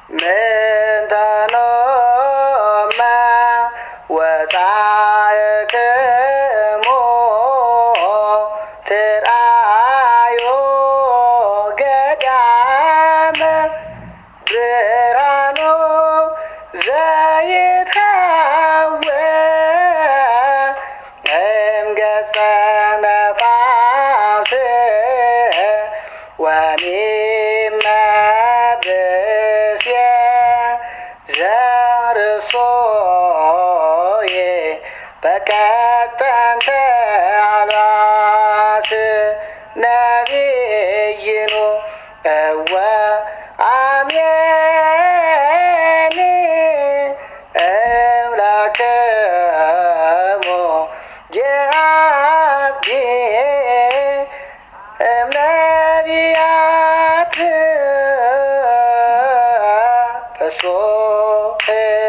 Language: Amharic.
ምንተኖማ ወጻእክሙ ትርአዮ ገዳመ ብርሃኖ ዘይትሐወር እምገጸ ነፋስ ወሚመ ብእስየ ዘርእሶየ በቀጠንተ አልባስ ነቢይኑ እወ አሜን እምላክሙ ጀአብዲ እምነቢያት በሶ